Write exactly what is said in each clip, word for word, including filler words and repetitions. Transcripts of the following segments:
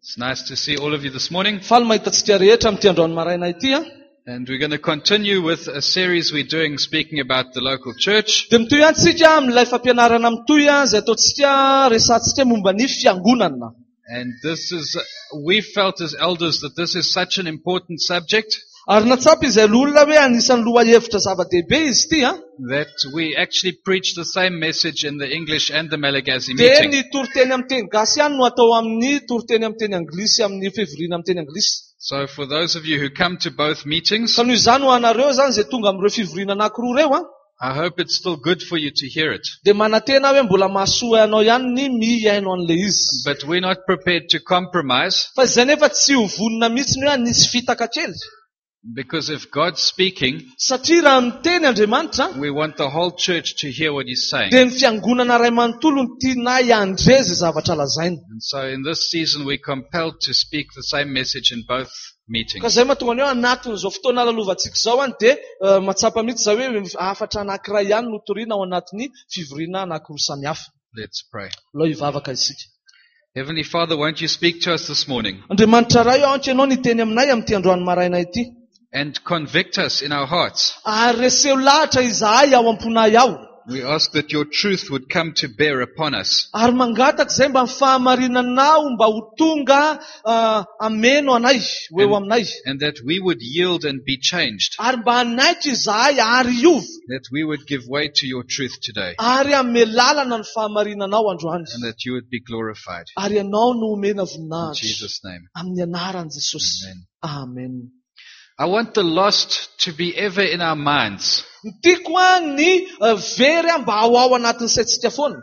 It's nice to see all of you this morning. Faly mahitatsika rehetra amin'ity androany maraina ity a. And we're going to continue with a series we're doing speaking about the local church. De mitoy ihany tsika amin'ilay fampianarana mitoy a izay ataotsika resantsika momba ny fiangonana. And this is, we felt as elders that this is such an important subject Ary natsapy izay olona hoe anisan'ny lohahevitra zava-dehibe izy ity a. that we actually preach the same message in the English and the Malagasy De meeting. ny toriteny amin'ny teny gasy ihany no atao amin'ny toriteny amin'ny teny anglisy amin'ny fivoriana amin'ny teny anglisy. So for those of you who come to both meetings, Ka noho izany ho anareo zany izay tonga amin'ireo fivoriana anankiroa reo a. I hope it's still good for you to hear it. De manatena hoe mbola mahasoa ianao ihany ny mihaino an'le izy. But we're not prepared to compromise, Fa izay nefa tsy ho vonona mihitsy ny hoe nisy fitaka kely. because if God's speaking, Satria raha miteny Andriamanitra, we want the whole church to hear what He's saying. de ny fiangonana ray manontolo ny tiana iandre zay zavatra lazaina. And so in this season we're compelled to speak the same message in both Ka meetings. izay mahatonga ny hoe anatin'izao fotoana lalovantsika izao any de uh, matsapa mihitsy zao hoe afatra anankiray ihany no toriana ao anatin'ny fivoriana anankiroa samihafa. Let's pray. Aloha hivavaka isika. Heavenly Father, won't you speak to us this morning Andriamanitra ray ao antsy ianao niteny aminay amin'ity androany maraina ity. and convict us in our hearts? Ary reseho lahatra izahay ao am-ponay ao. We ask that your truth would come to bear upon us, Ary mangataka izay mba mifahamarinanao mba ho tonga uh, ameno anay, ho eo aminay. and that we would yield and be changed, Ary mba hanaitra izahay ary iova. that we would give way to your truth today, Ary ame lalana ny fahamarinanao androany. and that you would be glorified. Ary ianao no omena In voninahitra. Jesus' name. Amin'ny anaran'i Jesosy. Amen. Amen. I want the lost to be ever in our minds. Ny tiako a ny uh, very a mba ao ao anatin'ny saintsika foana.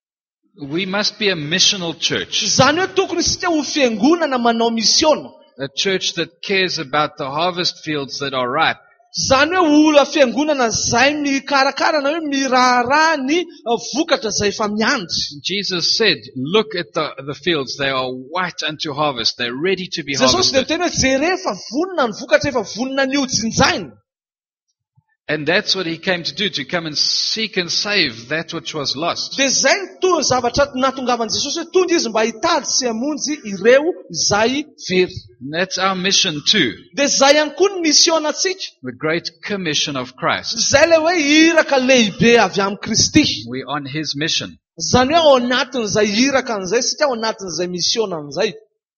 We must be a missional church, Zany hoe tokony isika ho fiangonana manao misiona. a church that cares about the harvest fields that are ripe, Zany hoe olo fiangonana zay mikarakara na hoe miraharaha ny uh, vokatra zay efa miandry. Jesus said, look at the, the fields, they are white unto harvest, they're ready to be Jesosy de harvested. teny hoe jere efa vonona ny vokatra efa vonona ny ojinjaina. And that's what he came to do, to come and seek and save that which was lost. De zay ny to zavatra natongavan Jesosy hoe tonga izy mba hitady sy hamonjy ireo izay very. And that's our mission too, De zay ihany koa ny misionatsika. the great commission of Christ. Zay le hoe iraka lehibe avy amin'ny Kristy. We're on his mission. Zany hoe ao anatin'izay iraka an'izay sika ao anatin'izay misiona an'izay.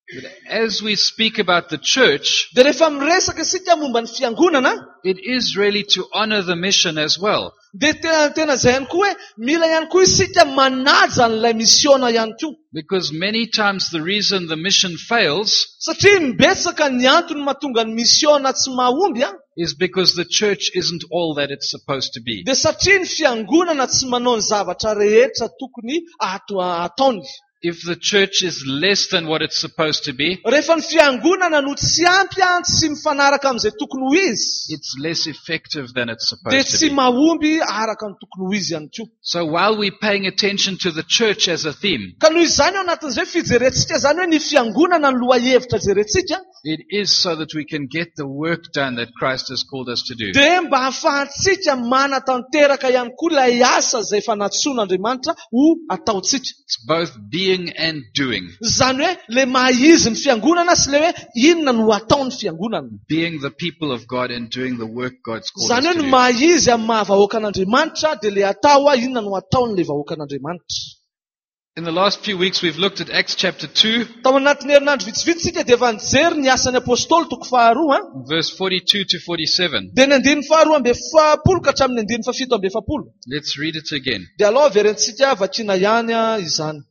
As we speak about the church, De rehefa miresaka isika momba ny fiangonana, it is really to honor the mission as well. de tena tena zay ihany koa hoe mila ihany koa isika manaja an'ilay misiona ihany koa. Because many times the reason the mission fails Satria mbetsaka ny antony mahatonga ny misiona tsy mahomby a, is because the church isn't all that it's supposed to be. de satria ny fiangonana tsy manao ny zavatra rehetra tokony ato ataony. If the church is less than what it's supposed to be, Rehefa ny fiangonana no tsy ampy a tsy mifanaraka amin'izay tokony ho izy, it's less effective than it's de supposed to tsy be. mahomby araka ny tokony ho izy ihany koa. So while we're paying attention to the church as a theme, Ka noho izany ao anatin'izay fijerentsika zany hoe ny fiangonana ny lohahevitra jerentsika, it is so that we can get the work done that Christ has called us to do. de mba hahafahantsika manatanteraka ihany koa ilay asa zay efa natsoan'Andriamanitra ho ataotsika. It's both being and doing. Zany hoe le mahizy ny fiangonana sy le hoe inona no ataon'ny fiangonana. Being the people of God and doing the work God's called Zany us hoe to ny do. mahizy amin'ny mahavahoakan'Andriamanitra de le atao a inona no ataony le vahoakan'Andriamanitra. In the last few weeks, we've looked at Acts chapter two, Tao anatin'ny herinandro vitsivitsika de efa nijery ny asan'ny apôstôly toko faharoa a, verse forty-two to forty-seven. de ny andiny faharoa ambe fapolo ka hatramin'ny andiny fafito ambe fapolo. Let's read it again. De aloha averentsika vakina ihany a izany.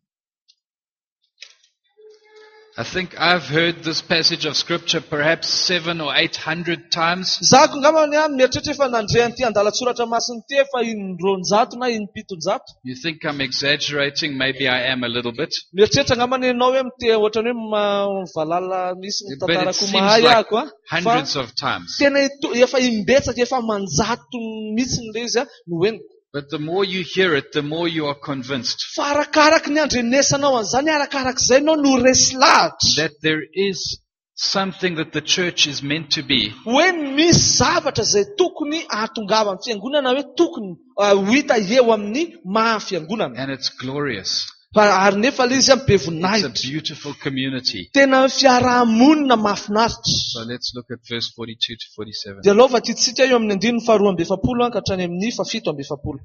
I think I've heard this passage of scripture perhaps seven or eight hundred times. Zako ngamany a mieritreritra efa nandre an'ity andalatsoratra masiny ty efa in-dronjato na in-pitonjato. You think I'm exaggerating? Maybe I am a little bit. Mieritreritra ngamany ianao hoe mite ohatrany hoe ma- valala misy But it mitantarako seems mahay like ako a. Fa hundreds of times. tena ito- efa imbetsaka efa manjato mihitsy le izy a no henoko. But the more you hear it, the more you are convinced Fa arakaraky ny andrenesanao an'izany arakarak'izay ianao no resy lahatra. that there is something that the church is meant to be. Hoe misy zavatra zay tokony ahatongava amin'ny fiangonana hoe tokony uh, ho hita eo amin'ny maha fiangonana. And it's glorious. Fa ary nefa ilay izy be It's a voninahitra. beautiful community. Tena fiarahamonina mahafinaritra. So let's look at verse forty-two to forty-seven. Dia lova titsika eo amin'ny andininy faharoa amby efapolo ka hatrany amin'ny fafito amby efapolo.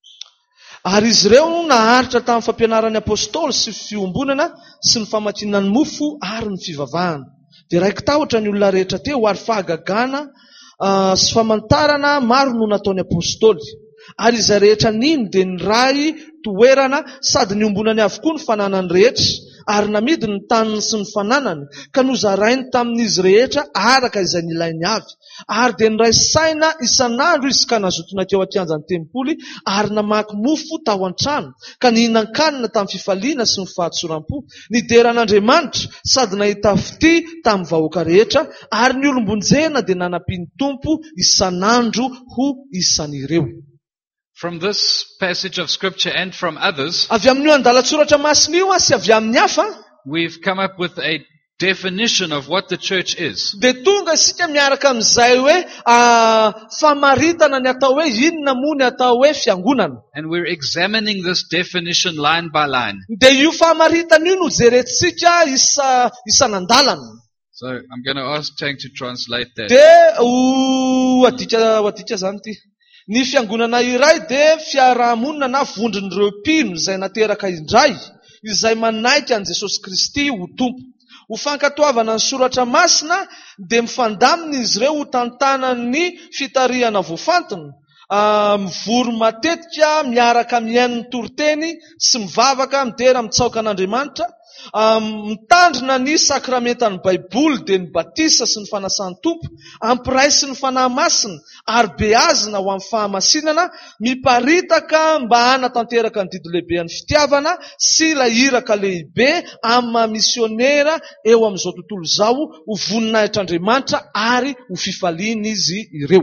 Ary izy ireo naharitra tamin'ny fampianaran'ny apôstôly sy fiombonana sy ny famakinana ny mofo ary ny fivavahana. Dia raiky tahotra ny olona rehetra teo ary fahagagana uh, sy famantarana maro no nataony apôstôly. Ary izay rehetra niny dia ny ray toerana sady ny ombonany avokoa ny fananany rehetra. Ary namidy ny taniny sy ny fananany ka nozarainy tamin'izy rehetra araka izay nilainy avy. Ary dia niray saina isan'andro izy ka nazotona teo an-kianjan'ny tempoly ary namaky mofo tao an-trano ka nihinan-kanina tamin'ny fifaliana sy ny fahatsoram-po. Nideran'Andriamanitra sady nahita fity tamin'ny vahoaka rehetra ary ny olombonjena dia nanampiny tompo isan'andro ho isan'ireo. From this passage of scripture and from others, Avy amin'io andalatsoratra masina io sy avy amin'ny hafa, we've come up with a definition of what the church is. dia tonga isika miaraka amin'izay hoe ah, famaritana ny atao hoe inona moa ny atao hoe fiangonana. And we're examining this definition line by line. Dia io famaritana io no jerentsika isa isan'andalana. So I'm going to ask Tang to translate that. Dia ho adika ho adika zany ty. Ny fiangonana iray dia fiarahamonina na vondron'ireo mpino izay nateraka indray, izay manaiky an Jesosy Kristy ho tompo. Ho fankatoavana ny soratra masina dia mifandamina izy ireo ho tantanany fitarihana voafantona. Uh, mivory matetika miaraka miaino ny toroteny sy mivavaka midera mitsaoka an'Andriamanitra. Um, mitandrina ny sakramentan'ny Baiboly dia ny batisa sy ny fanasan'ny tompo, ampiray sy ny fanahy masina ary beazina ho amin'ny fahamasinana, miparitaka mba hanatanteraka ny didy lehibe ny fitiavana sy ilay iraka lehibe amin'ny mamisionera eo amin'izao tontolo izao ho voninahitr'Andriamanitra ary ho fifaliana izy ireo.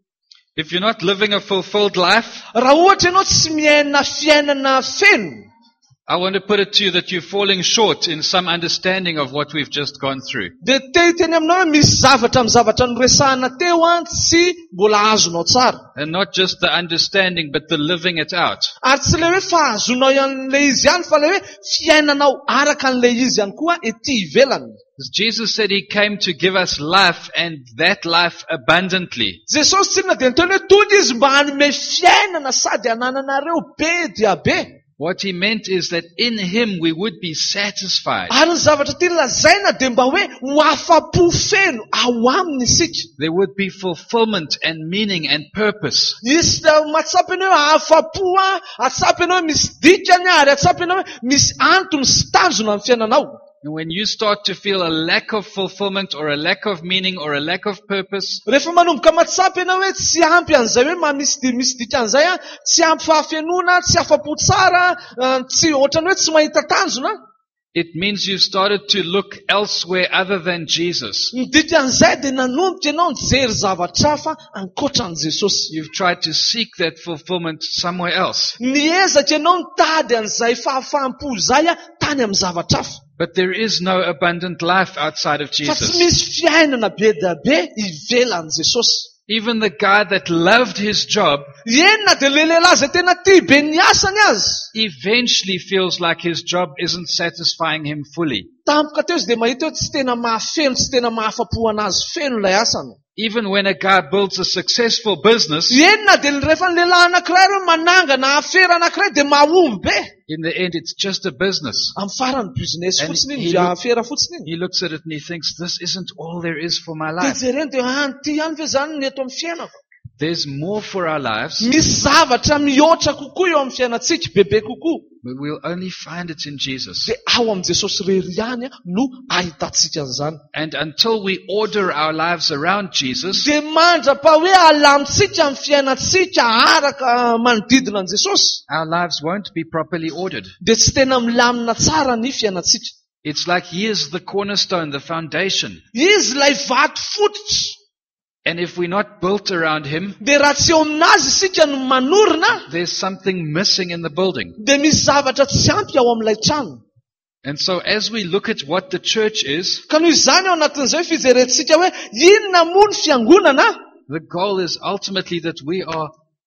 If you're not living a fulfilled life, Raha ohatra ianao tsy miaina fiainana feno, I want to put it to you that you're falling short in some understanding of what we've just gone through. dia te hiteny aminao hoe misy zavatra amin'ny zavatra noresahana teo an tsy mbola azonao tsara. And not just the understanding, but the living it out. Ary tsy le hoe fahazonao an'ilay izy ihany, fa le hoe fiainanao araka an'ilay izy ihany koa ety ivelany. Because Jesus said He came to give us life and that life abundantly. Jesosy tsy inona dia niteny hoe tonga izy mba hanome fiainana sady hanananareo be dia be. What He meant is that in Him we would be satisfied. Ary ny zavatra tia lazaina dia mba hoe ho afa-po feno ao aminy isika. There would be fulfillment and meaning and purpose. Isy mahatsapy ianao hoe afa-po a, atsapy ianao hoe misy dikany ary atsapy ianao hoe misy antony sy tanjona amin'ny fiainanao. And when you start to feel a lack of fulfillment or a lack of meaning or a lack of purpose, Rehefa manomboka matsapy ianao hoe tsy ampy an'izay hoe mamisy di- misy dikan'izay a, tsy ampy fahafenona, tsy afa-po tsara, ah, tsy ohatrany hoe tsy mahita tanjona, it means you've started to look elsewhere other than Jesus. ny dikan'izay dia nanomboka ianao nijery zavatra hafa ankoatran'i Jesosy. You've tried to seek that fulfillment somewhere else. Niezaka ianao nitady an'izay fahafaham-po izay a tany amin'ny zavatra hafa. But there is no abundant life outside of Fa tsy Jesus. misy fiainana be dia be ivelan'i Jesosy. Even the guy that loved his job Enina dia le lehilahy izay tena tia be ny asany azy, eventually feels like his job isn't satisfying him fully. tampoka teo izy dia mahita hoe tsy tena mahafeno, tsy tena mahafa-po anazy feno ilay asany. Even when a guy builds a successful business, Enina dia rehefa ny lehilahy anankiray ireo manangana afera anankiray dia mahomby be. in the end it's just a business. Amin'ny farany business And fotsiny iny, he via look- afera fotsiny iny. He looks at it and he thinks, this isn't all there is for my Dia life. jereny dia ah, ty ihany ve zany ny eto amin'ny fiainako. There's more for our lives, Misy zavatra mihoatra kokoa eo amin'ny fiainantsika, bebe kokoa. but we'll only find it in Jesus. Dia ao amin'ny Jesosy rery ihany a no ahitantsika an'izany. And until we order our lives around Jesus, Dia mandrapa hoe alamitsika amin'ny fiainantsika araka manodidina an Jesosy, our lives won't be properly ordered. dia tsy tena milamina tsara ny fiainantsika. It's like He is the cornerstone, the foundation. Izy ilay vato fototra. And if we're not built around Him, Dia raha tsy eo aminazy isika no manorina, there's something missing in the building. dia misy zavatra tsy ampy ao amin'ilay trano. And so as we look at what the church is, Ka noho izany ao anatin'izay fijerentsika hoe inona moa ny fiangonana, the goal is ultimately that we are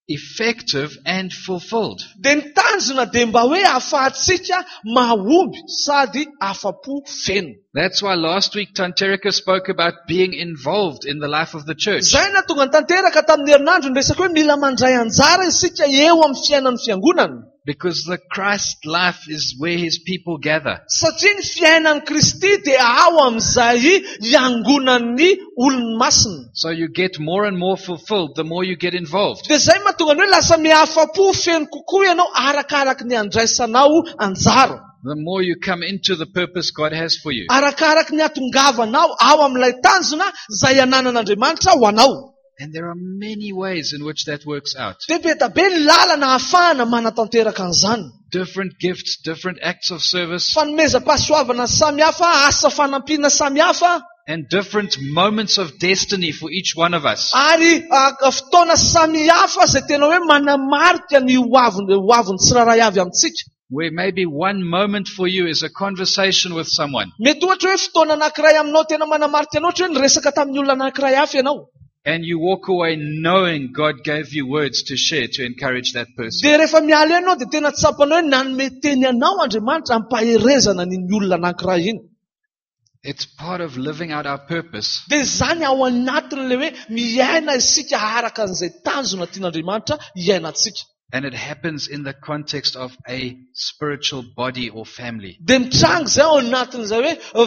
effective and fulfilled. Dia ny tanjona dia mba hoe ahafahantsika mahomby sady afa-po feno. That's why last week Tanterika spoke about being involved in the life of the church. Zay na tonga ny tanteraka tamin'ny herinandro ny resaka hoe mila mandray anjara isika eo amin'ny fiainan'ny fiangonana. Because the Christ life is where His people gather. Satria ny fiainan'ny Kristy dia ao amin'izay iangonan'ny olomasina. So you get more and more fulfilled the more you get involved. Dia zay mahatonga ny hoe lasa mihafa-po feno kokoa ianao arakaraky ny andraisanao anjara. The more you come into the purpose God has for you. Arakaraky ny atongavanao ao amin'ilay tanjona izay ananan'Andriamanitra ho anao. And there are many ways in which that works out. Dia be da be ny lalana ahafahana manatanteraka an'izany. Different gifts, different acts of service, Fanomezam-pahasoavana samihafa, asa fanampiana samihafa, and different moments of destiny for each one of us. ary ah, fotoana samihafa izay tena hoe manamarika ny hoaviny hoaviny tsirairay avy amintsika. Where maybe one moment for you is a conversation with someone. Mety ohatra hoe fotoana anankiray aminao tena manamarika anao ohatra hoe niresaka tamin'ny olona anankiray hafa ianao. And you walk away knowing God gave you words to share to encourage that person. Dia rehefa miala ianao dia tena tsapanao hoe nanome teny anao Andriamanitra ampaherezana n'iny olona anankiray iny. It's part of living out our purpose. Dia zany ao anatin'ilay hoe miaina isika araka an'izay tanjona tian'Andriamanitra hiainantsika. And it happens in the context of a spiritual body or family. Dia mitranga izay ao anatin'izay hoe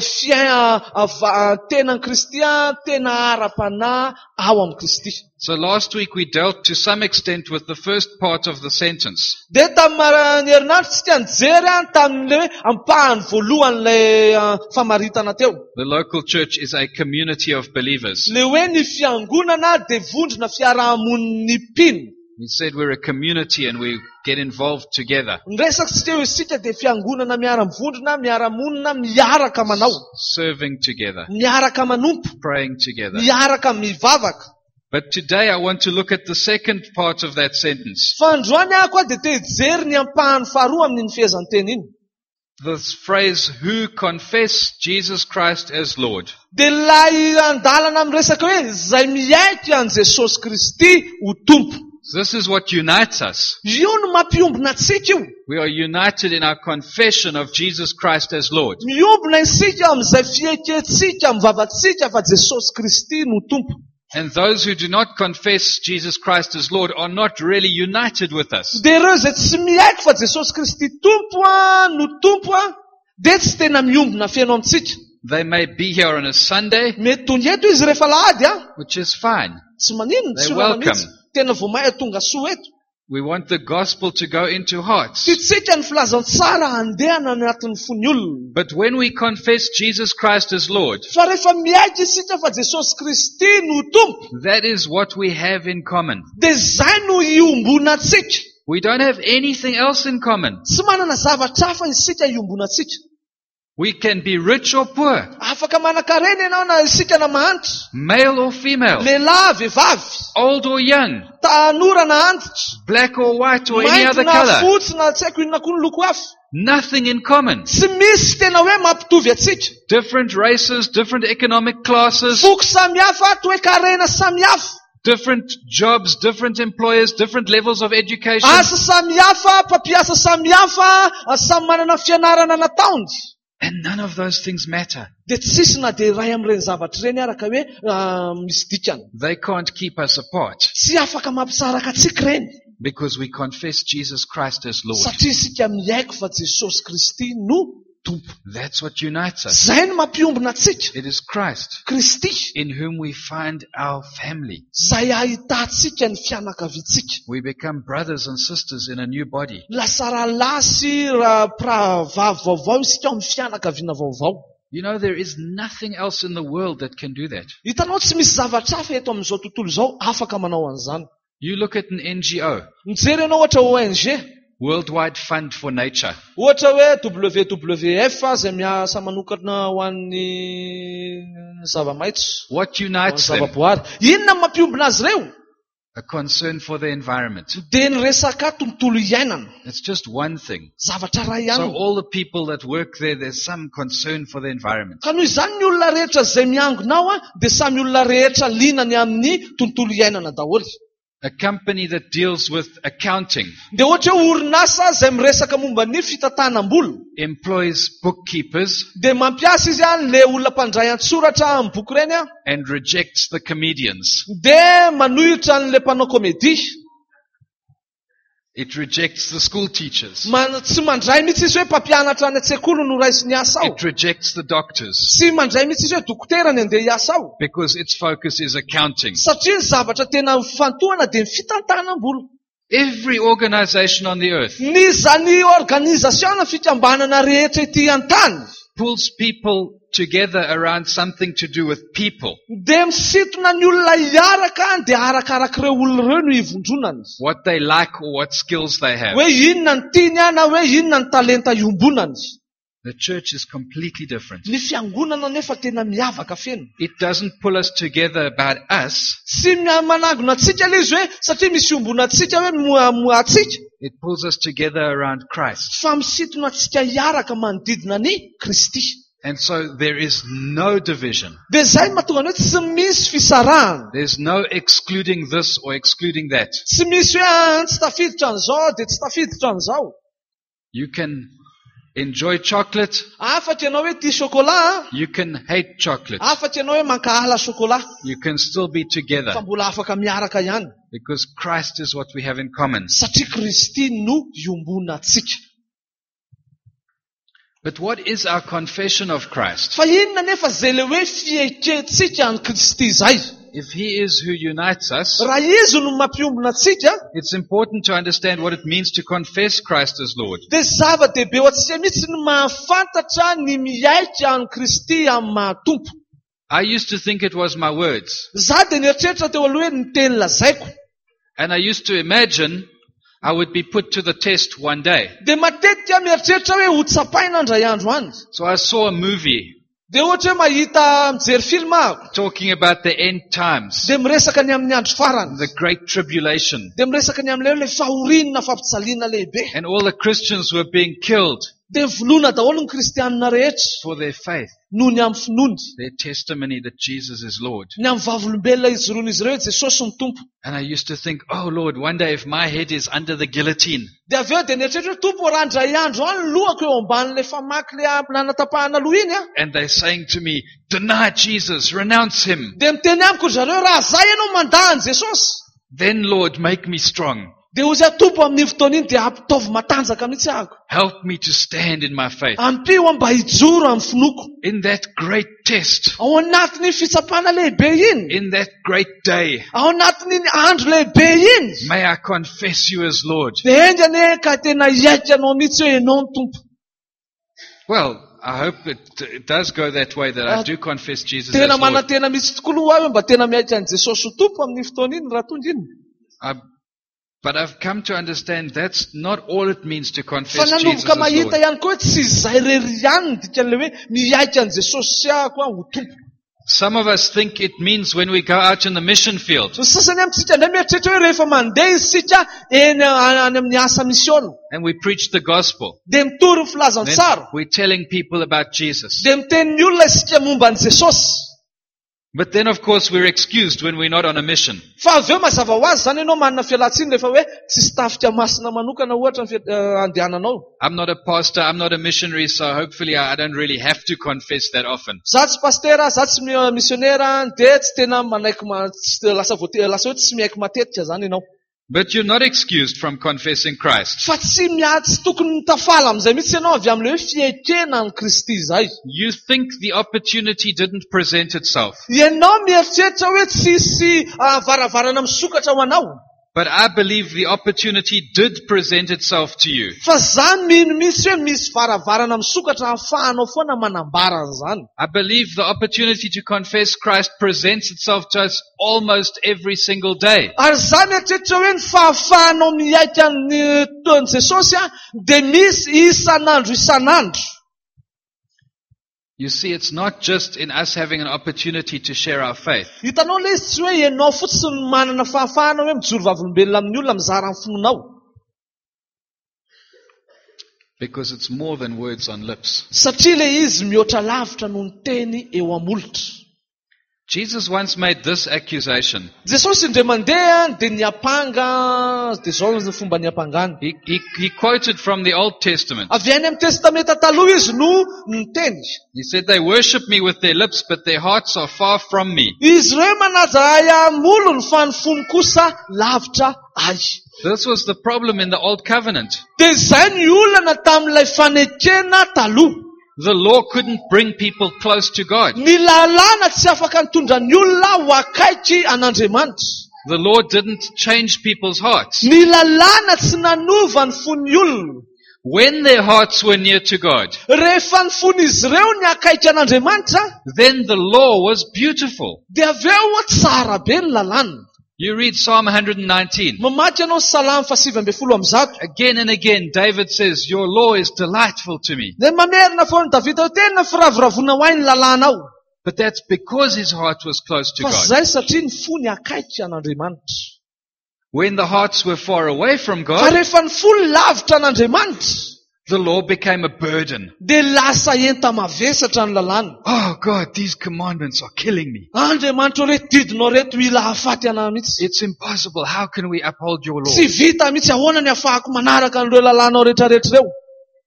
fiaina tenan'ny Kristy, tena ara-panahy ao amin'ny Kristy. So last week we dealt to some extent with the first part of the sentence. Dia tamin'ny herinandro tsika nijery tamin'ilay hoe ampahany voalohan'ilay famaritana teo. The local church is a community of believers. Le hoe ny fiangonana dia vondrona fiarahamon'ny mpino. We said we're a community and we get involved together. Niresaka tsika hoe isika dia fiangonana miara-mivondrona, miara-monina, miaraka manao, Serving together. miaraka manompo, Praying together. miaraka mivavaka. But today I want to look at the second part of that sentence. Fa androany ako a dia te hijery ny ampahany faharoa amin'iny fihezanteny iny. This phrase, who confess Jesus Christ as Lord. Dia ilay andalana miresaka hoe izay miaiky an Jesosy Kristy ho tompo. This is what unites us. Io no mampiombona antsika io. We are united in our confession of Jesus Christ as Lord. Miombona isika amin'izay fiekentsika, mivavatsika fa Jesosy Kristy no tompo. And those who do not confess Jesus Christ as Lord are not really united with us. Dia ireo izay tsy miaiky fa Jesosy Kristy tompo a, no tompo a, dia tsy tena miombona feno amintsika. They may be here on a Sunday, Mety tonga eto izy rehefa lahady a, which is fine. tsy maninona, They're tsy welcome. mihitsy. Tena vao mahay tonga soa eto. We want the gospel to go into hearts. Titsika ny filazantsara handehana anatin'ny fony olona. But when we confess Jesus Christ as Lord, Fa rehefa miaiky isika fa Jesosy Kristy no tompo, that is what we have in common. dia izay no iombona antsika. We don't have anything else in common. Tsy manana zavatra hafa isika iombona antsika. We can be rich or poor, Afaka manan-karena ianao na isika na mahantitra, male or female, lehilahy vehivavy, old or young, tanora na antitra, black or white or any mainty other na color. fotsy na tsy haiko inona koa ny loko hafa. Nothing in common. Tsy misy tena hoe mampitovy atsika. Different races, different economic classes, Foko samihafa, toe-karena samihafa, different jobs, different employers, different levels of education. asa samihafa, mpampiasa samihafa, samy manana fianarana nataony. And none of those things matter. Dia tsisy na dia iray amin'ireny zavatra ireny araka hoe ah, misy dikany. They can't keep us apart Tsy afaka mampisaraka atsika ireny. because we confess Jesus Christ as Lord. Satria isika miaiky fa Jesosy Kristy no tompo. That's what unites us. Zay no mampiombona atsika. It is Christ Kristy, in whom we find our family. izay ahitantsika ny fianakaviantsika. We become brothers and sisters in a new body. Lasa rahalasy ra-pravavy vaovao isika ao amin'ny fianakaviana vaovao. You know, there is nothing else in the world that can do that. Hitanao tsy misy zavatra hafa eto amin'izao tontolo izao afaka manao an'izany. You look at an N G O, Mijery ianao ohatra O N G, Worldwide Fund for Nature. ohatra hoe W W F izay miasa manokana ho an'ny zava-maitso, What ho an'ny unites them? zava-boary. Inona no mampiombona azy ireo? A concern for the environment. Dia ny resaka tontolo iainana. It's just one thing. Zavatra ray So ihany. all the people that work there, there's some concern for the environment. Ka noho izany ny olona rehetra izay miangonao a, dia samy olona rehetra linany amin'ny tontolo iainana daholo. a company that deals with accounting, Dia ohatra hoe orinasa izay miresaka momba ny fitantanam-bola. employs bookkeepers, Dia mampiasa izy a le olona mpandray an-tsoratra amin'ny boky ireny a. and rejects the comedians. Dia manohitra an'le mpanao komedia. It rejects the school teachers. Man- Tsy mandray mihitsy izy hoe mpampianatra any an-tsekoly no raisy ny asa ao. It rejects the doctors Tsy mandray mihitsy izy hoe dokotera ny andeha hiasa ao. because its focus is accounting. Satria ny zavatra tena fantohana dia ny fitantanam-bola. Every organization on the earth Ny zany organizasiona fikambanana rehetra ety an-tany pulls people together around something to do with people. dia misintona ny olona hiaraka dia arakarak'ireo olona ireo no hivondronany. What they like or what skills they have. Hoe inona ny tiany a na hoe inona ny talenta iombonany. The church is completely different. Ny fiangonana nefa tena miavaka feno. It doesn't pull us together about us. Tsy mia- manangona atsika le izy hoe satria misy ombona atsika hoe moamoa atsika. It pulls us together around Christ. Fa misintona atsika hiaraka manodidina ny Kristy. And so there is no division. Dia izay mahatonga ny hoe tsy misy fisarahana. There's no excluding this or excluding that. Tsy misy hoe ah, tsy tafiditra an'izao dia tsy tafiditra an'izao. You can enjoy chocolate. Afaky ianao hoe tia chocolat, You can hate chocolate. afaky ianao hoe mankahala chocolat, You can still be together fa mbola afaka miaraka ihany. because Christ is what we have in common. Satria Kristy no iombona atsika. But what is our confession of Christ? Fa inona nefa izay le hoe fiekentsika any Kristy izay? If He is who unites us, Raha izy no mampiombona atsika, it's important to understand what it means to confess Christ as Lord. dia zava-dehibe ho atsika mihitsy ny mahafantatra ny miaika any Kristy amin'ny mahatompo. I used to think it was my words. Za dia nieritreritra teo aloha hoe ny teny lazaiko. And I used to imagine I would be put to the test one day. Dia matetika mieritreritra hoe ho tsapaina andray andro any. So I saw a movie Dia ohatra hoe mahita mijery film aho. talking about the end times, Dia miresaka ny amin'ny andro farany. the great tribulation, Dia miresaka ny amin'ilay hoe fahorinana fampitsaliana lehibe. and all the Christians were being killed Dia volona daholo ny kristianina rehetra for their faith, noho ny amin'ny finoany. their testimony that Jesus is Lord. Ny amin'ny vavolombelona izoroan'izy ireo Jesosy ny tompo. And I used to think, oh Lord, one day if my head is under the guillotine, Dia avy eo dia nieritreritra hoe tompo raha andray andro any lohako eo ambanin'ilay famaky le nanatapahana aloha iny a. and they're saying to me, deny Jesus, renounce Him, Dia miteny amiko zareo raha zay ianao mandahan Jesosy. then Lord, make me strong. Dia hozy atompo amin'ny fotoana iny dia ampitaovy matanjaka mihitsy ahako. Help me to stand in my faith. Ampio mba hijoro amin'ny finoko. In that great test, Ao anatin'ny fitsapana lehibe iny. in that great day, Ao anatin'ny andro lehibe iny. may I confess You as Lord. Dia endy ane ka tena hiaika anao mihitsy hoe ianao ny tompo. Well, I hope it, it does go that way, that I do confess Jesus as Tena Lord. manantena mihitsy tokoa aloha aho hoe mba tena miaika an' Jesosy ho tompo amin'ny fotoana iny raha tonga iny. I, but I've come to understand that's not all it means to Fa confess Jesus nanomboka as mahita Lord. ihany koa hoe tsy izay rery ihany dikan'ilay hoe miaika an' Jesosy ahako aho ho tompo. Some of us think it means when we go out in the mission field So sasany amintsika indray mieritreritra hoe rehefa mandeha isika eny any amin'ny asa misiona. and we preach the gospel. Dia mitory ny Then filazantsara. we're telling people about Jesus. Dia miteny ny olona isika momba an' Jesosy. But then of course we're excused when we're not on a mission. Fa avy eo mazava ho azy zany ianao manana fialatsiny rehefa hoe tsisy tafika masina manokana ohatra ny fia- eh, andehananao. I'm not a pastor, I'm not a missionary, so hopefully I I don't really have to confess that often. Za tsy pastera, za tsy mi- misionera, dia tsy tena manaiky ma- tsy lasa voate- lasa hoe tsy miaiky matetika zany ianao. But you're not excused from confessing Christ. Fa tsy mia- tsy tokony mitafala amin'izay mihitsy ianao avy amin'ilay hoe fiekena ny Kristy izay. You think the opportunity didn't present itself. Ianao mieritreritra hoe tsisy ah, varavarana misokatra ho anao. But I believe the opportunity did present itself to you. Fa za mino mihitsy hoe misy varavarana misokatra ahafahanao foana manambara an'izany. I believe the opportunity to confess Christ presents itself to us almost every single day. Ary za mieritreritra hoe ny fahafahanao miaika ny taon'i Jesosy a, dia misy isan'andro isan'andro. You see, it's not just in us having an opportunity to share our faith. Hitanao le izy tsy hoe ianao fotsiny no manana fahafahana hoe mijoro vavolombelona amin'ny olona mizara amin'ny finonao. Because it's more than words on lips. Satria le izy mihoatra lavitra noho ny teny eo amolotra. Jesus once made this accusation. Jesosy indray mandeha dia niapanga, dia zao ny fomba niapangany. He, he, he quoted from the Old Testament. Avy any amin'ny testamenta taloha izy no niteny. He said, they worship me with their lips, but their hearts are far from me. Izy ireo manaja ahy amolony fa ny fony kosa lavitra ahy. This was the problem in the Old Covenant. Dia izay ny olana tamin'ilay fanekena taloha. The law couldn't bring people close to God. Ny lalàna tsy afaka nitondra ny olona ho akaiky an'Andriamanitra. The law didn't change people's hearts. Ny lalàna tsy nanova ny fon'ny olona. When their hearts were near to God, Rehefa ny fon'izy ireo ny akaiky an'Andriamanitra, then the law was beautiful. dia avy eo tsara be ny lalàna. You read Psalm one nineteen. Mamaky ianao Salamy fasivy ambin'ny folo amby zato. Again and again, David says, your law is delightful to me. Dia mamerina foana Davida ho tena firaviravona ho ahy ny lalànao. But that's because his heart was close to Fa God. zay satria ny fony akaiky an'Andriamanitra. When the hearts were far away from Fa God, rehefa ny fony lavitra an'Andriamanitra, the law became a burden. dia lasa enta mavesatra ny lalàna. Oh God, these commandments are killing me. Andriamanitra reto didinao reto mila hafaty anahy mihitsy. It's impossible. How can we uphold your law? Tsy vita mihitsy ahoana ny ahafahako manaraka an'ireo lalànao rehetrarehetra ireo.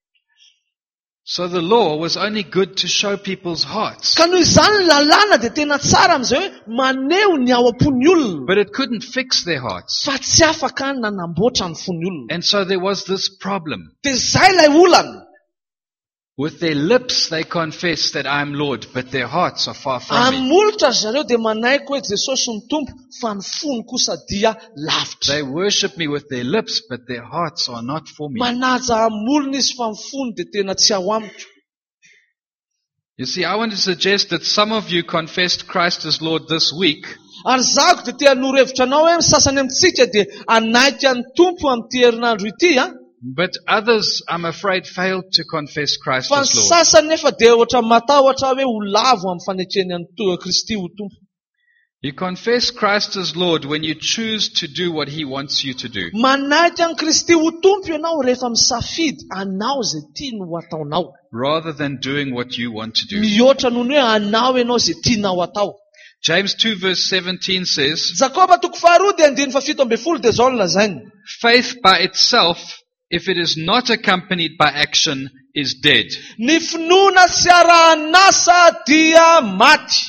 So the law was only good to show people's hearts. Ka noho izany ny lalàna dia tena tsara amin'izay hoe maneho ny ao am-pon'ny olona. But it couldn't fix their hearts. Fa tsy afaka nanamboatra ny fon'ny olona. And so there was this problem. Dia izay ilay olana. With their lips they confess that I am Lord, but their hearts are far from me. Amolotra zareo dia manaiky hoe Jesosy ny tompo, fa ny fony kosa dia lavitra. They worship me with their lips, but their hearts are not for me. Manaja amolona izy fa ny fony dia tena tsy ao amiko. You see, I want to suggest that some of you confessed Christ as Lord this week, Ary zako dia tia hanoro-hevitra anao hoe sasany amintsika dia anaiky ny tompo amin'ity herinandro ity, a. but others, I'm afraid, failed to confess Christ Fa ny as Lord. sasany nefa dia ohatra matahotra hoe ho lavo amin'ny fanekeny any to- Kristy ho tompo. You confess Christ as Lord when you choose to do what He wants you to do. Manaiky any Kristy ho tompo ianao rehefa misafidy anao zay tiany ho ataonao. Rather than doing what you want to do. Mihoatra noho ny hoe anao ianao zay tianao atao. James two verse seventeen says, Jakoba toko faharoa dia andiny fafito ambin'ny folo dia zao no lazainy. faith by itself, if it is not accompanied by action, is dead. Ny finoana sy arahan'asa dia maty.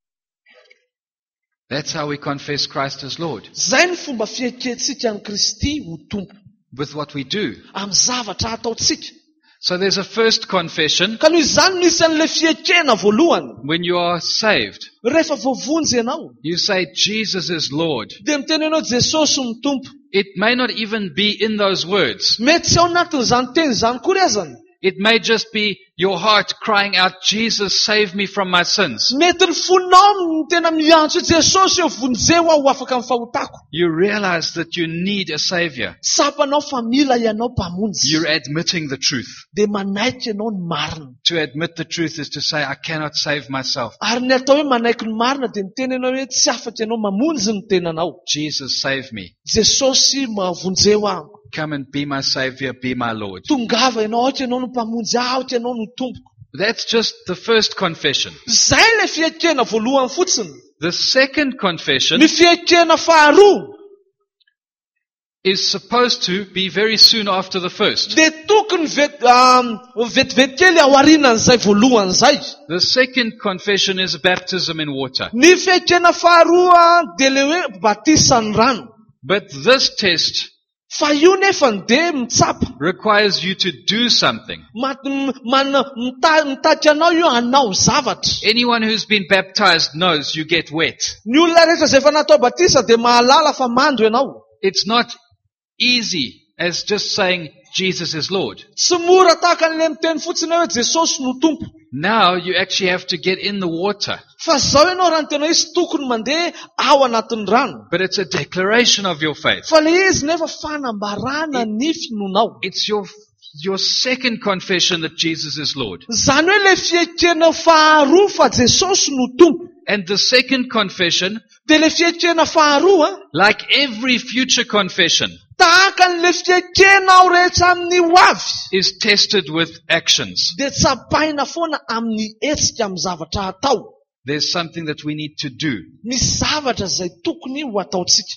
That's how we confess Christ as Lord. Zay ny fomba fiekentsika any Kristy ho tompo. With what we do. Amin'ny zavatra ataotsika. So there's a first confession Ka noho izany misy an'ilay fiekena voalohany. when you are saved. Rehefa voavonjy ianao, You say, Jesus is Lord. dia miteny ianao Jesosy ny tompo. It may not even be in those words. Mety tsy ao anatin'izany teny izany kory azany. It may just be your heart crying out, Jesus, save me from my sins. Mety ny fonao tena miantso hoe Jesosy eo vonjeo aho ho afaka amin'ny fahotako. You realize that you need a Savior. Sapanao fa mila ianao mpamonjy. You're admitting the truth. Dia manaiky ianao ny marina. To admit the truth is to say, I cannot save myself. Ary ny atao hoe manaiky ny marina dia miteny ianao hoe tsy afaka ianao mamonjy ny tenanao. Jesus, save me. Jesosy mavonjeo aho. Come and be my Savior, be my Lord. Tongava ianao aoka ianao no mpamonjy aho, aoka ianao no tompoko. That's just the first confession. Zay ilay fiekena voalohany fotsiny. The second confession Ny fiekena faharoa is supposed to be very soon after the first. dia tokony vet- um, vetivety kely aorinan'izay voalohany zay. The second confession is baptism in water. Ny fiekena faharoa dia le hoe batisany rano. But this test Fa io nefa dia mitsapa. requires you to do something. Mat- m- man- mita- Mitaky anao io hanao zavatra. Anyone who's been baptized knows you get wet. Ny olona rehetra zay efa natao batisa dia mahalala fa mando ianao. It's not easy as just saying Jesus is Lord. Tsy mora tahaka an'ilay miteny fotsiny hoe Jesosy no tompo. Now you actually have to get in the water. Fa zao ianao raha ny tena izy tokony mandeha ao anatin'ny rano. But it's a declaration of your faith. Fa le izy nefa fanambarana ny finonao. It's your your second confession that Jesus is Lord. Zany hoe le fiekena faharoa fa Jesosy no tompo. And the second confession, Dia le fiekena faharoa, like every future confession, tahaka an'le fiekena ao rehetra amin'ny ho avy, is tested with actions. dia tsapaina foana amin'ny hetsika amin'ny zavatra atao. there's something that we need to do. Misy zavatra izay tokony ho ataontsika.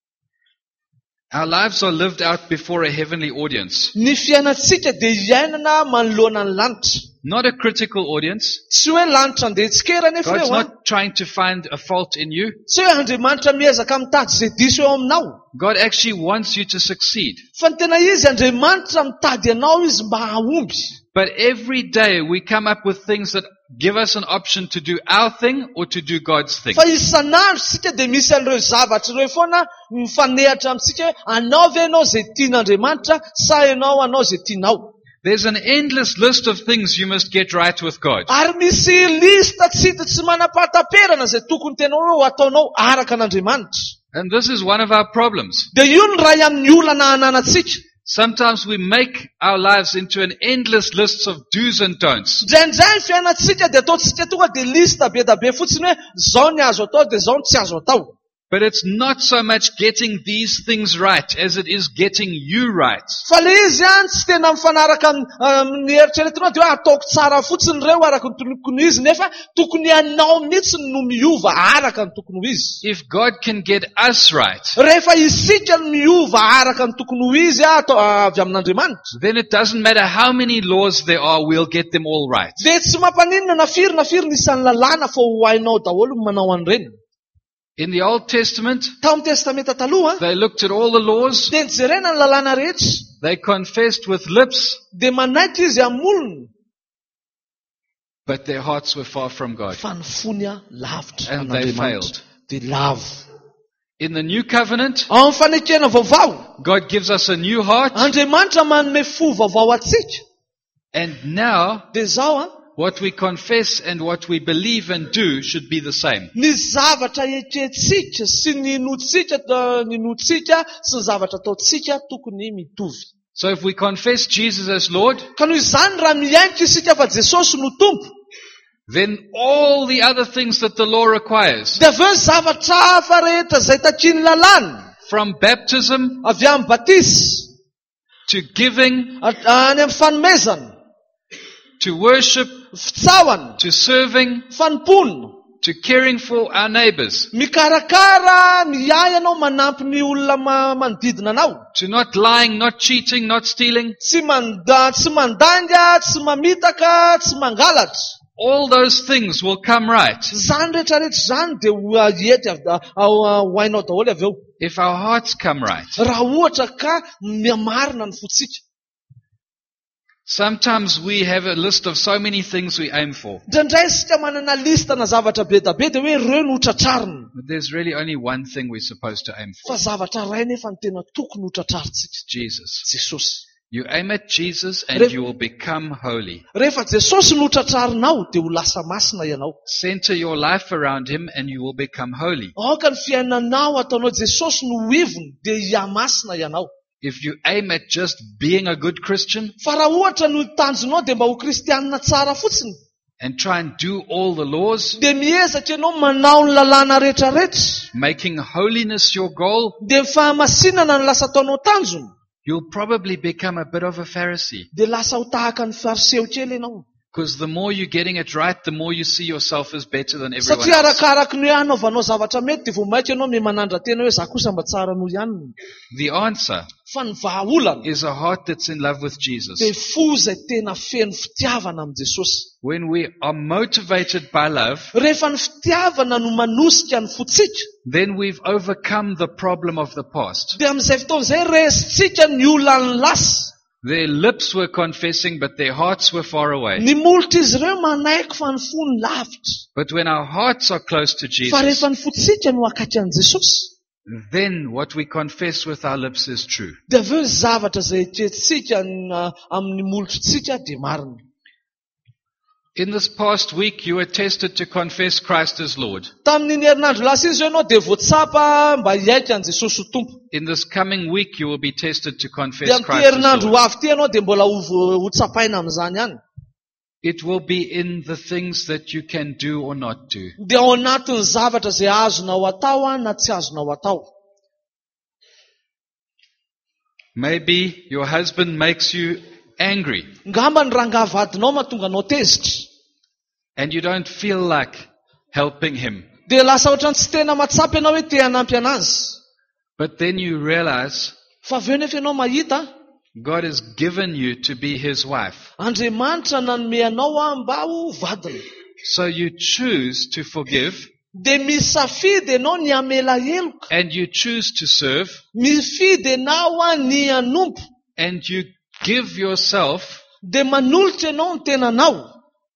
Our lives are lived out before a heavenly audience. Ny fiainantsika dia iainana manoloana ny lanitra. Not a critical audience. Tsy hoe lanitra andeha tsikera nefa God's eo a. not trying to find a fault in you. Tsy hoe Andriamanitra miezaka mitady izay diso eo aminao. God actually wants you to succeed. Fa ny tena izy Andriamanitra mitady anao izy mba hahomby. But every day we come up with things that give us an option to do our thing or to do God's thing. Fa isan'andro sika dia misy an'ireo zavatra ireo foana mifanehatra amintsika hoe anao ve ianao izay tian'Andriamanitra sa ianao anao izay tianao. There's an endless list of things you must get right with God. Ary misy lista tsy hita tsy manam-pahataperana izay tokony tenao hoe ho ataonao araka an'Andriamanitra. And this is one of our problems. Dia io ny ray amin'ny olana ananantsika. Sometimes we make our lives into an endless list of do's and don'ts. Ndraindray ny fiainantsika dia ataontsika tonga dia lista be da be fotsiny hoe zao ny azo atao dia zao ny tsy azo atao. But it's not so much getting these things right as it is getting you right. Fa le izy an tsy tena mifanaraka amin'ny eritreretinao dia hoe ataoko tsara fotsiny reo araka ny tokony izy nefa tokony anao mihitsy no miova araka ny tokony ho izy. If God can get us right, Rehefa isika no miova araka ny tokony ho izy atao avy amin'Andriamanitra, then it doesn't matter how many laws there are, we'll get them all right. dia tsy mampaninona na firy na firy nisan'ny lalàna fa ho hainao daholo ny manao an'ireny. In the Old Testament, Tao amin'ny testamenta taloha, they looked at all the laws, dia nijerena ny lalàna rehetra, they confessed with lips, dia manaiky izy amin'ny molony, but their hearts were far from God. fa ny fony a lavitra And they an'Andriamanitra. Dia lavo. In the New Covenant, Ao amin'ny fanekena vaovao, God gives us a new heart, Andriamanitra manome fo vaovao atsika. and now Dia zao a, what we confess and what we believe and do should be the same. ny zavatra etretsika sy ny notsika ny notsika sy ny zavatra ataotsika tokony mitovy. So if we confess Jesus as Lord, Ka noho izany raha miainka isika fa Jesosy no tompo, then all the other things that the law requires, dia avy eo zavatra hafa rehetra izay takiany lalàna, from baptism avy amin'ny batisy, to giving, any amin'ny fanomezana, to worship, fitsaoana, to serving, fanompoana, to caring for our neighbors, mikarakara, miay anao manampy ny olona ma- manodidina anao, to not lying, not cheating, not stealing. tsy manda- tsy mandanga, tsy mamitaka, tsy mangalatra. All those things will come right Zany rehetrarehetra zany dia ho ahety avy da- ao- ho hainao daholo avy eo. if our hearts come right. Raha ohatra ka miamarina ny fotsika. Sometimes we have a list of so many things we aim for, Ndraindray isika manana lista na zavatra be da be dia hoe ireo no hotratrarina. but there's really only one thing we're supposed to aim for: Fa zavatra ray nefa ny tena tokony hotratrarintsika. Jesus. Jesosy. You aim at Jesus and Re- you will become holy. Rehefa Jesosy no hotratrarinao dia ho lasa masina ianao. Center your life around Him and you will become holy. Aoka ny fiainanao ataonao Jesosy no ivony dia hiamasina ianao. If you aim at just being a good Christian Fa raha ohatra no tanjonao dia mba ho kristianina tsara fotsiny, and try and do all the laws, dia miezaka ianao manao ny lalàna rehetrarehetra, making holiness your goal, dia fahamasinana no lasa ataonao tanjona, you'll probably become a bit of a Pharisee. dia lasa ho tahaka ny fariseo kely ianao. Because the more you're getting it right, the more you see yourself as better than everyone Satria else. arakaraka ny hoe anaovanao zavatra mety dia vao maika ianao me manandra tena hoe za kosa mba tsara noho ihany. The answer Fa ny vahaolana is a heart that's in love with Jesus. dia fo izay tena feno fitiavana amin'ny Jesosy. When we are motivated by love, Rehefa ny fitiavana no manosika ny fotsika, then we've overcome the problem of the past. dia amin'izay fotoan'izay resitsika ny olana lasa. Their lips were confessing, but their hearts were far away. Ny molotra izy ireo manaiky fa ny fo ny lavitra. But when our hearts are close to Fa Jesus, rehefa ny fotsika no akaiky an'i Jesosy, then what we confess with our lips is true. dia avy eo zavatra izay etretsika n- amin'ny molotritsika dia marina. In this past week, you were tested to confess Christ as Lord. Tamin'ny herinandro lasa izy ianao dia voatsapa mba hiaika an'i Jesosy ho tompo. In this coming week, you will be tested to Dia confess amin'ity Christ as herinandro Lord. avy ity ianao dia mbola ho vo- ho tsapaina amin'izany ihany. It will be in the things that you can do or not do. Dia ao anatin'ny zavatra izay azonao atao a, na tsy azonao atao. Maybe your husband makes you angry Ngamba ny rangaha vadinao mahatonga anao tezitra. and you don't feel like helping him. Dia lasa ohatrany tsy tena matsapy ianao hoe te hanampy anazy. But then you realize Fa avy eo nefa ianao mahita, God has given you to be his wife. Andriamanitra nanome anao a mba ho vadiny. So you choose to forgive Dia misafidy ianao ny hamela heloka. and you choose to serve Mifidy ianao a ny hanompo. and you give yourself. Dia manolotra ianao ny tenanao.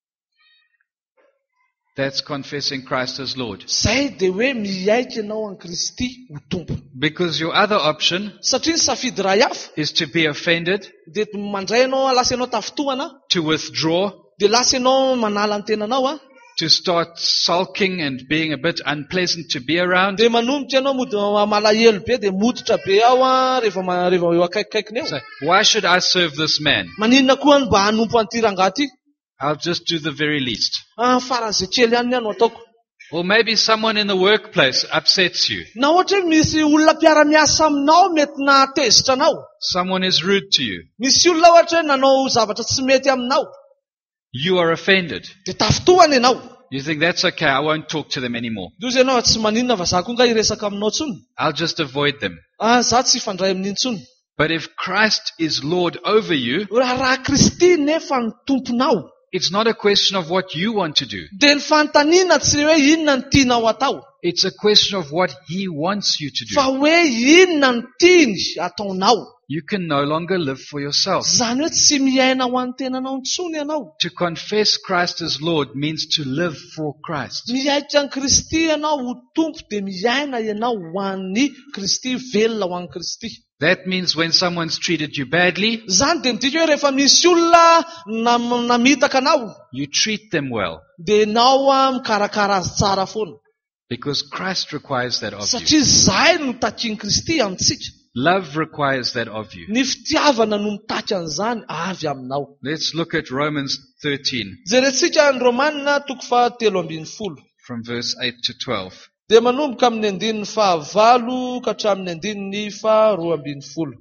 That's confessing Christ as Lord. Zay dia hoe miaika ianao an Kristy ho tompo. Because your other option Satria ny safidy iray hafa, is to be offended, dia mandray ianao lasa ianao tafitohana, to withdraw, dia lasa ianao manala ny tenanao a. to start sulking and being a bit unpleasant to be around. Dia manombotra ianao mody malahelo be, dia modotra be ao a rehefa ma- rehefa eo akaikikaikiny eo. Say, why should I serve this man? Maninona koa ny mba hanompo an'ity rangahy ty? I'll just do the very least. Ah, faran'izay kely ihany ny ano ataoko. Or maybe someone in the workplace upsets you. Na ohatra hoe misy olona mpiara-miasa aminao mety natezitra anao. Someone is rude to you. Misy olona ohatra hoe nanao zavatra tsy mety aminao. You are offended. Dia tafitohana ianao. You think that's okay, I won't talk to them anymore. Dozy ianao tsy maninona fa za koa nga hiresaka aminao tsony. I'll just avoid them. Ah, za tsy ifandray amin'iny tsony. But if Christ is Lord over you, Raha raha Kristy nefa ny tomponao. it's not a question of what you want to do. Dia ny fanontaniana tsy hoe inona ny tianao atao. It's a question of what He wants you to Fa do. hoe inona ny tiany ataonao. You can no longer live for yourself. Zany hoe tsy miaina ho an'ny tenanao ntsony ianao. To confess Christ as Lord means to live for Christ. Miaika an Kristy ianao ho tompo dia miaina ianao ho an'ny Kristy, velona ho an'ny Kristy. That means when someone's treated you badly, Zany dia midika hoe rehefa misy olona nam- namitaka anao, you treat them well. dia ianao a mikarakara azy tsara foana. Because Christ requires that of you. Satria izay no takian'i Kristy amintsika. Love requires that of you. Ny fitiavana no mitaky an'izany avy aminao. Let's look at Romans thirteen Jerentsika ny Romanina toko fahatelo ambin'ny folo. from verse eight to twelve. Dia manomboka amin'ny andininy fahavalo ka hatramin'ny andininy faharoa ambin'ny folo.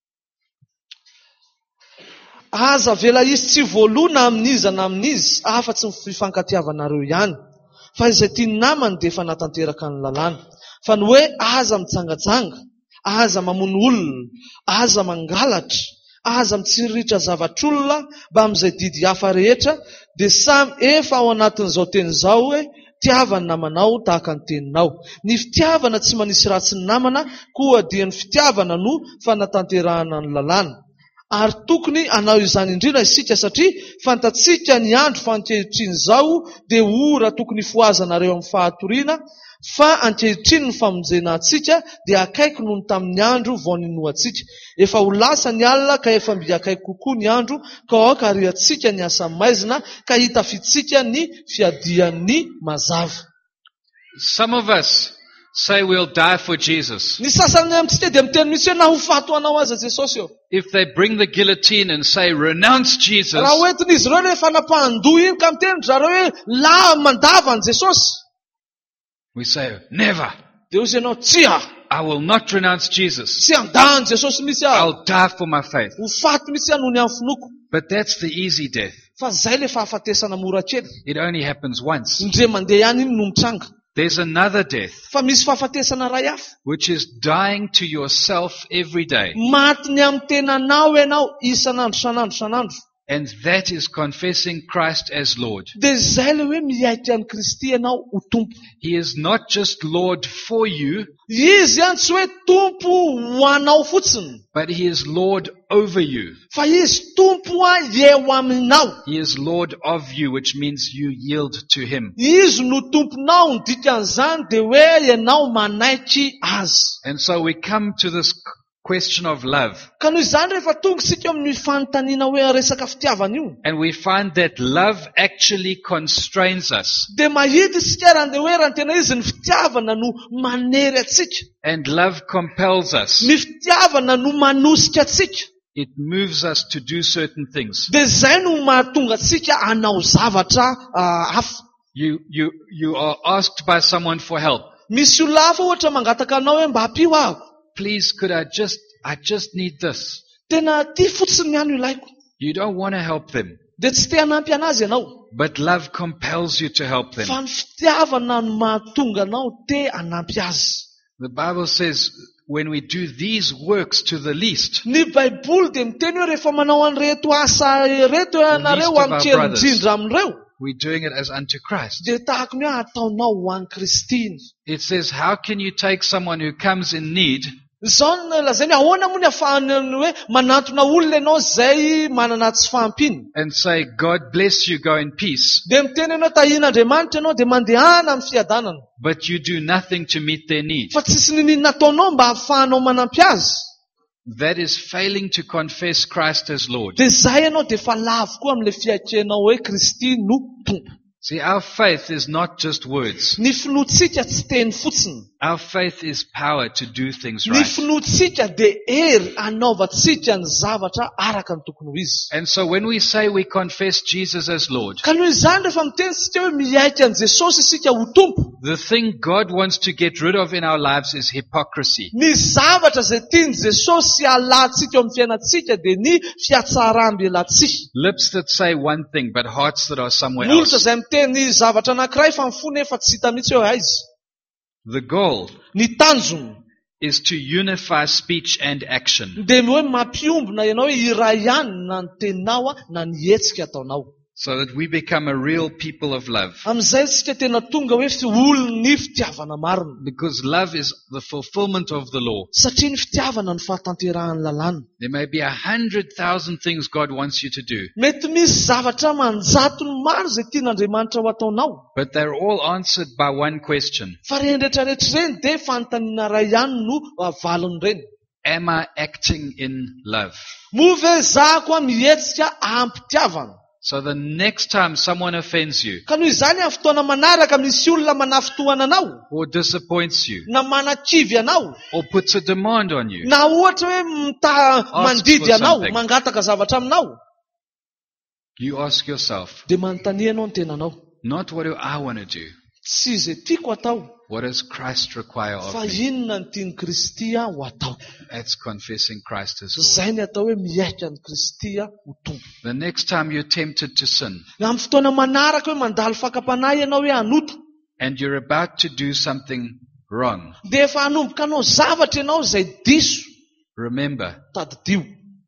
Aza vela izy tsy voalona amin'izy na amin'izy, afa-tsy ny fifankatiavanareo ihany. Fa izay tiany namany dia efa natanteraka ny lalàna. Fa ny hoe aza mitsangajanga, aza mamono olona, aza mangalatra, aza mitsiritra zavatr'olona mba amin'izay didy hafa rehetra, dia samy efa ao anatin'izao teny izao hoe tiavana namanao tahaka ny teninao. Ny fitiavana tsy manisy ratsy ny namana, koa dia ny fitiavana no fanatanterahana ny lalàna. Ary tokony anao izany indrindra isika satria fantatsika ny andro fa ankehitriny izao dia ora tokony foazanareo amin'ny fahatoriana, fa ankehitriny ny famonjena antsika dia akaiky noho ny tamin'ny andro vao ninoantsika. Efa ho lasa ny alina ka efa mby akaiky kokoa ny andro, ka aoka ariantsika ny asa maizina ka hitafitsika ny fiadian'ny mazava. Some of us say we'll die for Jesus. Ny sasany amintsika dia miteny mitsy hoe na ho fato anao aza Jesosy eo. If they bring the guillotine and say, renounce Jesus, Raha hoentiny izy ireo rehefa napahandoha iny ka miteny zareo hoe la mandava ny Jesosy. we say, never. Dia hozy ianao tsia, I will not renounce Jesus. tsy andany Jesosy mitsy aho. I'll die for my faith. Ho fato mitsy aho noho ny amin'ny finoko. But that's the easy death. Fa zay le fahafatesana mora kely. It only happens once. Indre mandeha ihany iny no mitranga. There's another death, Fa misy fahafatesana ray hafa. which is dying to yourself every day. Maty ny amin'ny tenanao ianao isanandro sanandro sanandro. And that is confessing Christ as Lord. Dia zay le hoe miaika an'i Kristy ianao ho tompo. He is not just Lord for you, Izy ihany tsy hoe tompo ho anao fotsiny. but He is Lord over you. Fa izy tompo a eo aminao. He is Lord of you, which means you yield to Him. Izy no tomponao ny dikan'izany dia hoe ianao manaiky azy. And so we come to this question of love. Ka noho izany rehefa tonga isika amin'ny fanontaniana hoe resaka fitiavana io, And we find that love actually constrains us. dia mahita isika raha dia hoe raha tena izy ny fitiavana no manery atsika. And love compels us. Ny fitiavana no manosika atsika. It moves us to do certain things. Dia zay no mahatonga atsika hanao zavatra ah, hafa. You, you, you are asked by someone for help. Misy olona hafa ohatra mangataka anao hoe mba hampio aho. Please, could I just, I just need this. Tena ty fotsiny ihany ilaiko. You don't want to help them. Dia tsy te hanampy anazy ianao. But love compels you to help them. Fa ny fitiavana no mahatonga anao te hanampy azy. The Bible says when we do these works to the least, Ny Baiboly dia miteny hoe rehefa manao an'ireto asa reto ianareo least of our amin'ny kely brothers. indrindra amin'ireo, we're doing it as unto Christ. dia tahaka ny hoe ataonao ho an'i Kristy iny. It says, how can you take someone who comes in need Izao no lazainy ahoana moa ny ahafahany hoe manantona olona ianao izay manana tsy fahampiany. and say, God bless you, go in peace, Dia miteny ianao tahian'Andriamanitra ianao dia mandehana amin'ny fiadanana. but you do nothing to meet their need? Fa tsisy ninina ataonao mba hahafahanao manampy azy. That is failing to confess Christ as Lord. Dia izay ianao dia fa lavo koa amin'ilay fiatrehanao hoe Kristy no tompo. See, our faith is not just words. Ny finoantsika tsy teny fotsiny. Our faith is power to do things Ny right. finoantsika dia hery hanaovantsika ny zavatra araka ny tokony ho izy. And so when we say we confess Jesus as Lord, Ka noho izany rehefa miteny sika hoe miaika an' Jesosy isika ho tompo, the thing God wants to get rid of in our lives is hypocrisy. ny zavatra izay tiany Jesosy halantsika eo amin'ny fiainantsika dia ny fiatsaramby ialatsihy. Lips that say one thing, but hearts that are somewhere Ny olona else. izay miteny zavatra anankiray fa mifony efa tsy hita mihitsy hoe aiza. The goal Ny tanjony is to unify speech and action. dia hoe mampiombona ianao hoe iray ihany na ny teninao na ny hetsika ataonao. So that we become a real people of love. Amin'izay tsika tena tonga hoe fi- olon'ny fitiavana marina. Because love is the fulfillment of the law. Satria ny fitiavana no fahatanterahan'ny lalàna. There may be a hundred thousand things God wants you to do, Mety misy zavatra manjato ny maro izay tian'Andriamanitra ho ataonao. but they're all answered by one question. Fa reny rehetrarehetra ireny dia fanontaniana iray ihany no avalony ireny. Am I acting in love? Moa ve za koa mihetsika ampitiavana? So the next time someone offends you Ka noho izany amin'ny fotoana manaraka misy olona manafitohana anao, or disappoints you na manakivy anao, or puts a demand on you, na ohatra hoe mita mandidy for anao, something. mangataka zavatra aminao, you ask yourself, dia manontania ianao ny tenanao. not what do I want to do? Tsy izay tiako atao, What does Christ require fa of me? inona ny tiany Kristy ho atao. That's confessing Christ as Lord. Izay ny atao hoe miaika ny Kristy ho tompo. The next time you're tempted to sin Na amin'ny fotoana manaraka hoe mandalo fakapanahy ianao hoe hanoto, and you're about to do something wrong, dia efa hanomboka anao zavatra ianao izay diso, remember, tadidio.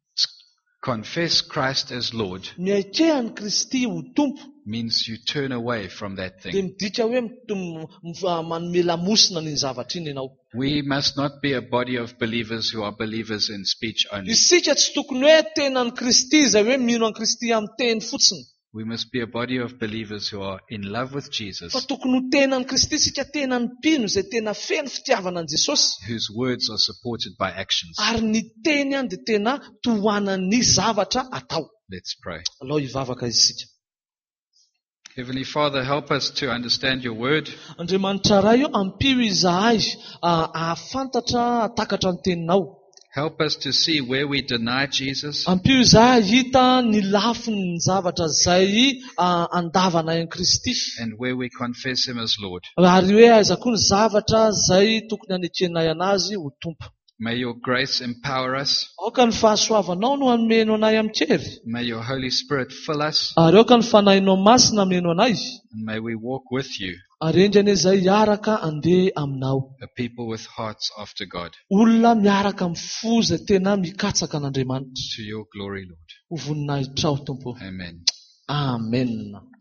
confess Christ as Lord Miaikehany Kristy ho tompo, means you turn away from that dia thing. midika hoe mitom- m- manome lamosina ny zavatra iny ianao. We must not be a body of believers who are believers in speech only. Isika tsy tokony hoe tena ny Kristy izay hoe mino an Kristy amin'ny teny fotsiny. We must be a body of believers who are in love with Jesus, Fa tokony ho tena ny Kristy isika tena ny mpino izay tena feno fitiavana an Jesosy. whose words are supported by actions. Ary ny teny any dia tena tohanany zavatra atao. Let's pray. Alao hivavaka isika. Heavenly Father, help us to understand your word. Andriamanitra ray io ampio izahay ah, ahafantatra hatakatra ny teninao. Help us to see where we deny Jesus Ampio izahay hita ny lafiny ny zavatra izay ah, andavana an'i Kristy. and where we confess him as Lord. Ary hoe aiza koa ny zavatra izay tokony hanetrehanay anazy ho tompo. May your grace empower us. Aoka ny fahasoavanao no hanomeno anay amin'kery. May your Holy Spirit fill us. Ary aoka ny fanahinao masina hameno anay. And may we walk with you, Ary endrany izay hiaraka andeha aminao. a people with hearts after God. Olona miaraka amin'ny fo izay tena mikatsaka an'Andriamanitra. To your glory, Lord. Ho voninahitra aho tompo. Amen. Amen.